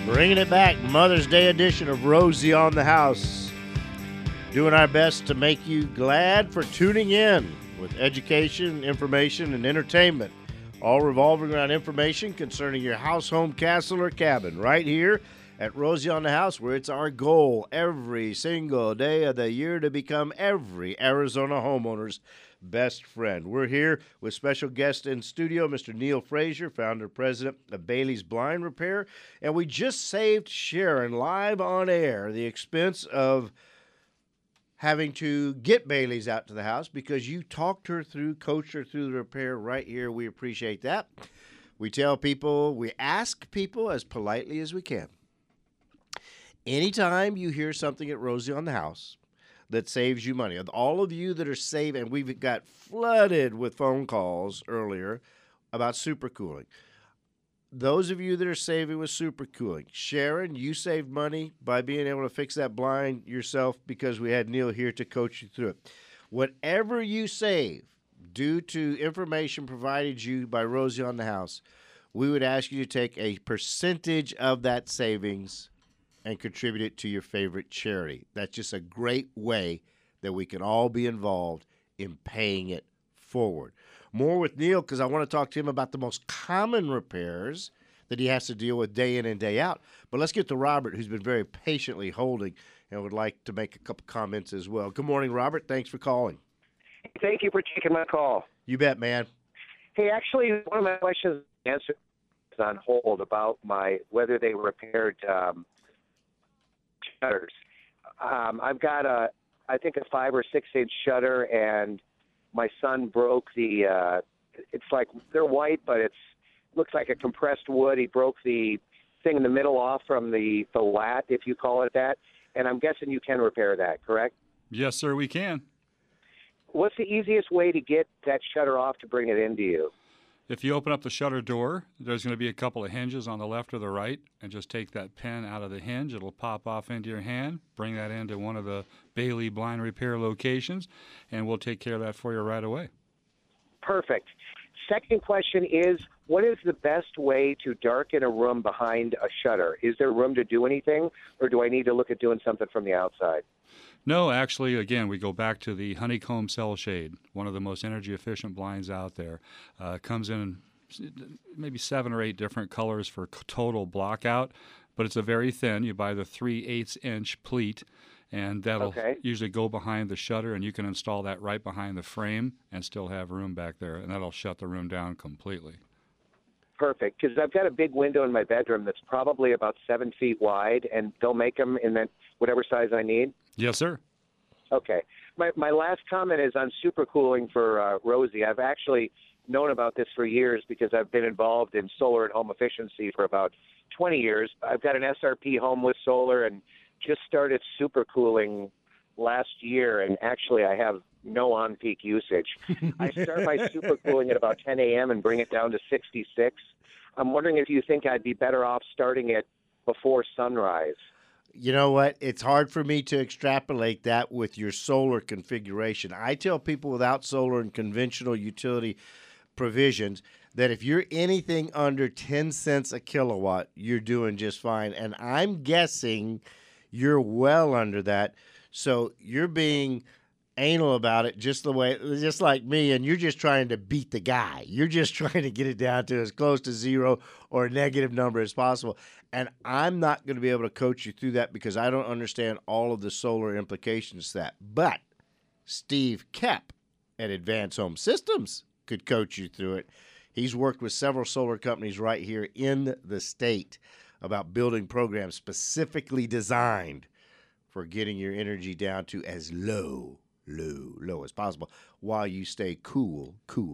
Bringing it back, Mother's Day edition of Rosie on the House. Doing our best to make you glad for tuning in with education, information, and entertainment. All revolving around information concerning your house, home, castle, or cabin. Right here at Rosie on the House, where it's our goal every single day of the year to become every Arizona homeowner's best friend. We're here with special guest in studio, Mr. Neil Frazier, founder and president of Bailey's Blind Repair. And we just saved Sharon live on air the expense of having to get Bailey's out to the house because you talked her through, coached her through the repair right here. We appreciate that. We tell people, we ask people as politely as we can. Anytime you hear something at Rosie on the House that saves you money, all of you that are saving, and we've got flooded with phone calls earlier about supercooling. Those of you that are saving with supercooling, Sharon, you saved money by being able to fix that blind yourself because we had Neil here to coach you through it. Whatever you save due to information provided you by Rosie on the House, we would ask you to take a percentage of that savings and contribute it to your favorite charity. That's just a great way that we can all be involved in paying it forward. More with Neil because I want to talk to him about the most common repairs that he has to deal with day in and day out. But let's get to Robert, who's been very patiently holding and would like to make a couple comments as well. Good morning, Robert. Thanks for calling. Thank you for taking my call. You bet, man. Hey, actually, one of my questions answered is on hold about whether they repaired shutters. I've got I think a 5 or 6 inch shutter, and my son broke the. It's like they're white, but looks like a compressed wood. He broke the thing in the middle off from the lat, if you call it that. And I'm guessing you can repair that, correct? Yes, sir, we can. What's the easiest way to get that shutter off to bring it into you? If you open up the shutter door, there's going to be a couple of hinges on the left or the right, and just take that pin out of the hinge. It'll pop off into your hand. Bring that into one of the Bailey Blind Repair locations, and we'll take care of that for you right away. Perfect. Second question is, what is the best way to darken a room behind a shutter? Is there room to do anything, or do I need to look at doing something from the outside? No, actually, again, we go back to the honeycomb cell shade, one of the most energy-efficient blinds out there. Comes in maybe 7 or 8 different colors for total blockout, but it's a very thin. You buy the 3/8 inch pleat, and that'll usually go behind the shutter, and you can install that right behind the frame and still have room back there, and that'll shut the room down completely. Perfect, because I've got a big window in my bedroom that's probably about 7 feet wide, and they'll make them in that whatever size I need? Yes, sir. Okay. My last comment is on supercooling for Rosie. I've actually known about this for years because I've been involved in solar and home efficiency for about 20 years. I've got an SRP home with solar and just started supercooling last year, and actually I have no on-peak usage. I start my supercooling at about 10 a.m. and bring it down to 66. I'm wondering if you think I'd be better off starting it before sunrise. You know what? It's hard for me to extrapolate that with your solar configuration. I tell people without solar and conventional utility provisions that if you're anything under 10 cents a kilowatt, you're doing just fine. And I'm guessing you're well under that. So you're being anal about it just like me, and you're just trying to beat the guy. You're just trying to get it down to as close to zero or a negative number as possible. And I'm not going to be able to coach you through that because I don't understand all of the solar implications of that. But Steve Kep at Advanced Home Systems could coach you through it. He's worked with several solar companies right here in the state about building programs specifically designed for getting your energy down to as low as possible while you stay cool.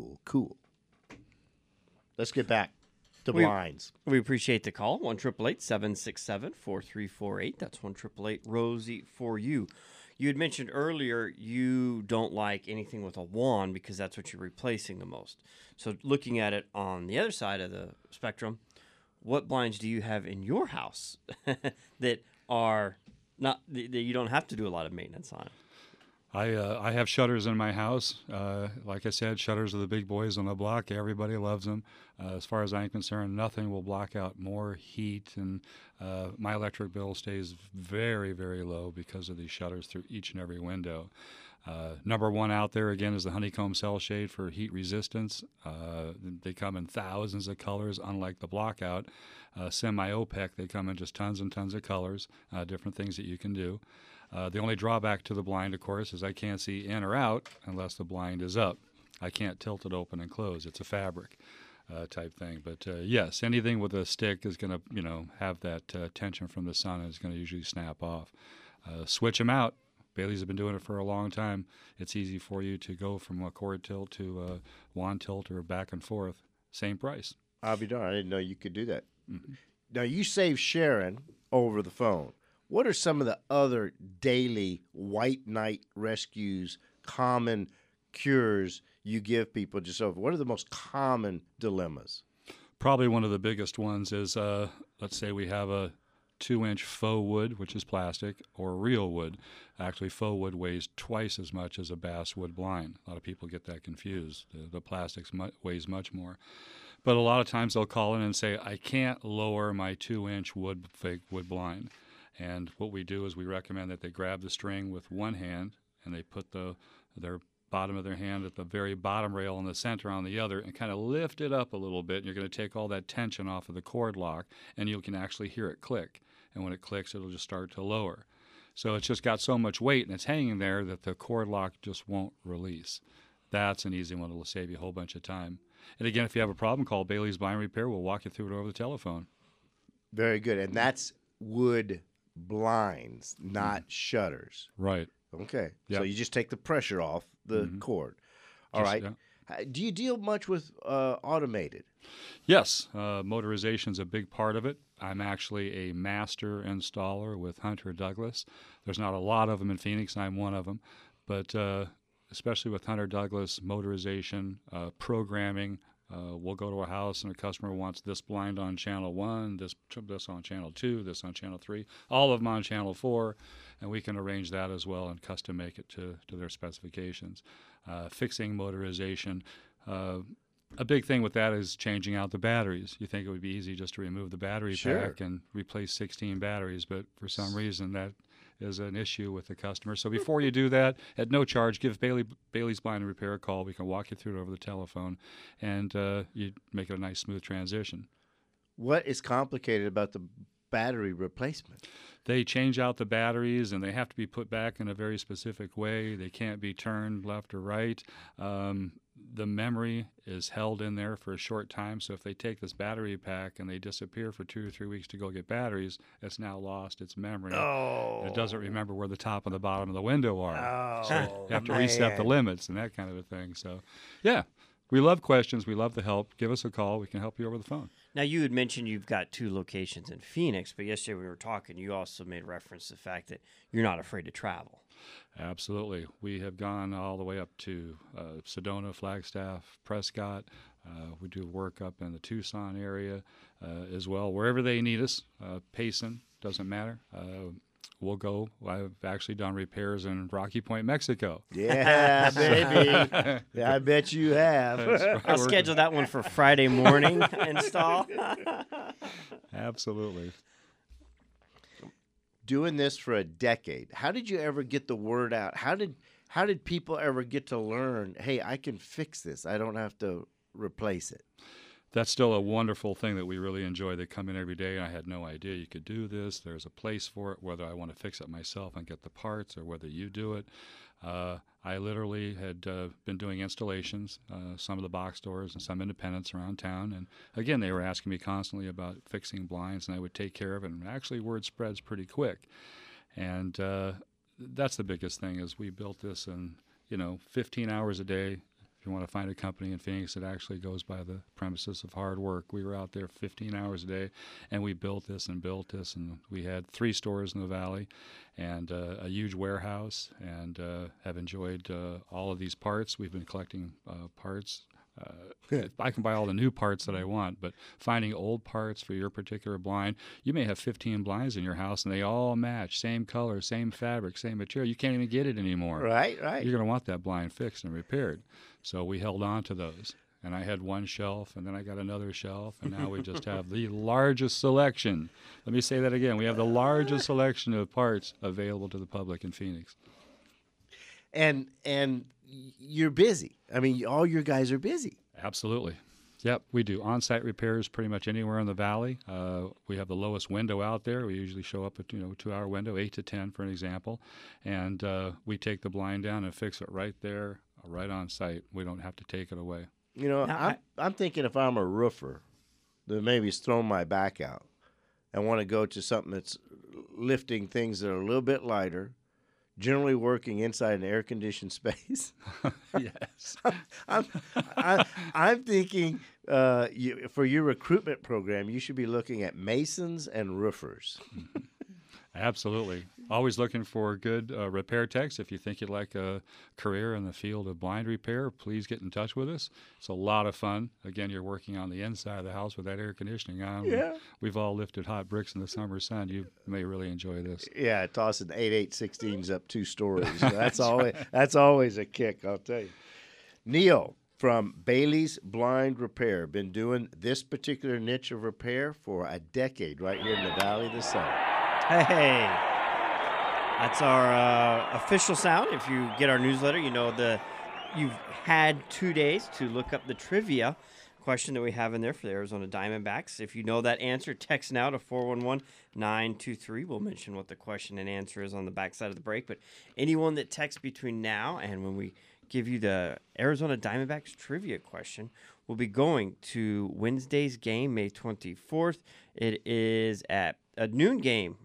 Let's get back to blinds. We appreciate the call. 1-888-767-4348. That's 1-888-ROSIE for you. You had mentioned earlier you don't like anything with a wand because that's what you're replacing the most. So looking at it on the other side of the spectrum, what blinds do you have in your house that are not that you don't have to do a lot of maintenance on? I have shutters in my house. Like I said, shutters are the big boys on the block. Everybody loves them. As far as I'm concerned, nothing will block out more heat, and my electric bill stays very, very low because of these shutters through each and every window. Number one out there, again, is the honeycomb cell shade for heat resistance. They come in thousands of colors, unlike the blockout. Semi-OPEC, they come in just tons and tons of colors, different things that you can do. The only drawback to the blind, of course, is I can't see in or out unless the blind is up. I can't tilt it open and close. It's a fabric type thing. But yes, anything with a stick is going to, have that tension from the sun, and it's going to usually snap off. Switch them out. Bailey's have been doing it for a long time. It's easy for you to go from a cord tilt to a wand tilt or back and forth. Same price. I'll be darned. I didn't know you could do that. Mm-hmm. Now, you saved Sharon over the phone. What are some of the other daily white knight rescues, common cures you give people just over? What are the most common dilemmas? Probably one of the biggest ones is, let's say we have a 2-inch faux wood, which is plastic, or real wood. Actually, faux wood weighs twice as much as a basswood blind. A lot of people get that confused. The plastics weighs much more. But a lot of times they'll call in and say, I can't lower my 2-inch fake wood blind. And what we do is we recommend that they grab the string with one hand and they put their bottom of their hand at the very bottom rail in the center on the other and kind of lift it up a little bit. And you're going to take all that tension off of the cord lock, and you can actually hear it click. And when it clicks, it'll just start to lower. So it's just got so much weight and it's hanging there that the cord lock just won't release. That's an easy one that will save you a whole bunch of time. And again, if you have a problem, call Bailey's Blind Repair. We'll walk you through it over the telephone. Very good. And that's wood blinds, not shutters. Right. Okay. Yep. So you just take the pressure off the cord. All right. Yeah. Do you deal much with automated? Yes. Motorization is a big part of it. I'm actually a master installer with Hunter Douglas. There's not a lot of them in Phoenix, and I'm one of them. But especially with Hunter Douglas, motorization, programming. We'll go to a house and a customer wants this blind on channel 1, this on channel 2, this on channel 3, all of them on channel 4, and we can arrange that as well and custom make it to their specifications. Fixing motorization. A big thing with that is changing out the batteries. You think it would be easy just to remove the battery pack and replace 16 batteries, but for some reason that is an issue with the customer. So before you do that, at no charge, give Bailey's Blind Repair a call. We can walk you through it over the telephone, and you make it a nice, smooth transition. What is complicated about the battery replacement? They change out the batteries, and they have to be put back in a very specific way. They can't be turned left or right. The memory is held in there for a short time, so if they take this battery pack and they disappear for 2 or 3 weeks to go get batteries, it's now lost its memory. Oh. It doesn't remember where the top and the bottom of the window are. Oh, So you have to reset the limits and that kind of a thing. So, yeah, we love questions. We love the help. Give us a call. We can help you over the phone. Now, you had mentioned you've got 2 locations in Phoenix, but yesterday when we were talking, you also made reference to the fact that you're not afraid to travel. Absolutely. We have gone all the way up to Sedona, Flagstaff, Prescott. We do work up in the Tucson area as well. Wherever they need us, Payson, doesn't matter. We'll go. I've actually done repairs in Rocky Point, Mexico. Yeah, baby. Yeah, I bet you have. Right. I'll schedule that one for Friday morning install. Absolutely. Doing this for a decade, how did you ever get the word out? How did people ever get to learn, hey, I can fix this. I don't have to replace it? That's still a wonderful thing that we really enjoy. They come in every day. I had no idea you could do this. There's a place for it, whether I want to fix it myself and get the parts or whether you do it. I literally had been doing installations, some of the box stores and some independents around town. And again, they were asking me constantly about fixing blinds, and I would take care of it. And actually, word spreads pretty quick. And that's the biggest thing is we built this in, 15 hours a day. If you want to find a company in Phoenix that actually goes by the premises of hard work, we were out there 15 hours a day, and we built this, and we had 3 stores in the valley and a huge warehouse, and have enjoyed all of these parts. We've been collecting parts I can buy all the new parts that I want, but finding old parts for your particular blind, you may have 15 blinds in your house and they all match, same color, same fabric, same material. You can't even get it anymore. Right. You're going to want that blind fixed and repaired. So we held on to those. And I had one shelf, and then I got another shelf, and now we just have the largest selection. Let me say that again. We have the largest selection of parts available to the public in Phoenix. And you're busy. I mean, all your guys are busy. Absolutely. Yep, we do on-site repairs pretty much anywhere in the valley. We have the lowest window out there. We usually show up at a 2-hour window, 8 to 10 for an example, and we take the blind down and fix it right there, right on site. We don't have to take it away. I'm thinking if I'm a roofer that maybe's thrown my back out and want to go to something that's lifting things that are a little bit lighter, generally working inside an air-conditioned space. Yes. I'm thinking for your recruitment program, you should be looking at masons and roofers. Absolutely. Always looking for good repair techs. If you think you'd like a career in the field of blind repair, please get in touch with us. It's a lot of fun. Again, you're working on the inside of the house with that air conditioning on. Yeah. We've all lifted hot bricks in the summer sun. You may really enjoy this. Yeah, tossing 8/8/16s up 2 stories. That's always a kick, I'll tell you. Neil from Bailey's Blind Repair, been doing this particular niche of repair for a decade right here in the Valley of the Sun. Hey, that's our official sound. If you get our newsletter, you've had 2 days to look up the trivia question that we have in there for the Arizona Diamondbacks. If you know that answer, text now to 411-923. We'll mention what the question and answer is on the backside of the break. But anyone that texts between now and when we give you the Arizona Diamondbacks trivia question will be going to Wednesday's game, May 24th. It is at a noon game.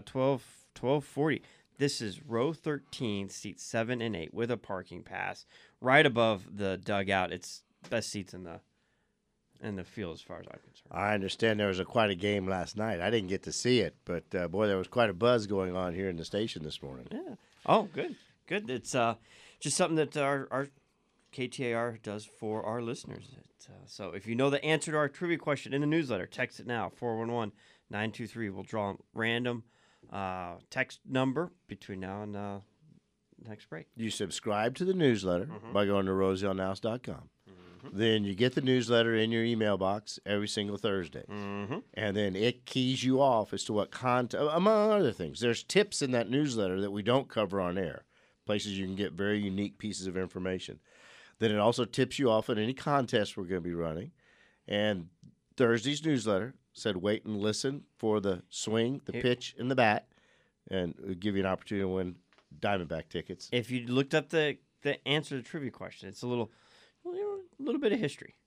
12:40. This is row 13, seats 7 and 8 with a parking pass right above the dugout. It's best seats in the field as far as I'm concerned. I understand there was quite a game last night. I didn't get to see it, but boy, there was quite a buzz going on here in the station this morning. Yeah. Oh, good. It's just something that our KTAR does for our listeners. So if you know the answer to our trivia question in the newsletter, text it now, 411-923. We'll draw a random text number between now and next break. You subscribe to the newsletter by going to rosieonnouse.com. Then you get the newsletter in your email box every single Thursday. And then it keys you off as to what content, among other things. There's tips in that newsletter that we don't cover on air, places you can get very unique pieces of information. Then it also tips you off on any contests we're going to be running. And Thursday's newsletter said wait and listen for the swing, the pitch, and the bat, and it'll give you an opportunity to win Diamondback tickets. If you looked up the answer to the trivia question, it's a little bit of history.